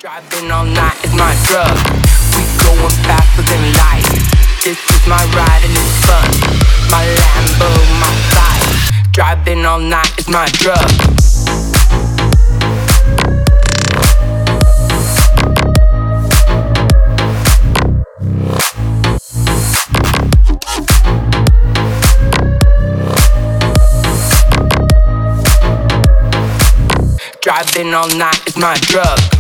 Driving all night is my drug. We going faster than light. This is my ride and it's fun. My Lambo, my side. Driving all night is my drug. Driving all night is my drug.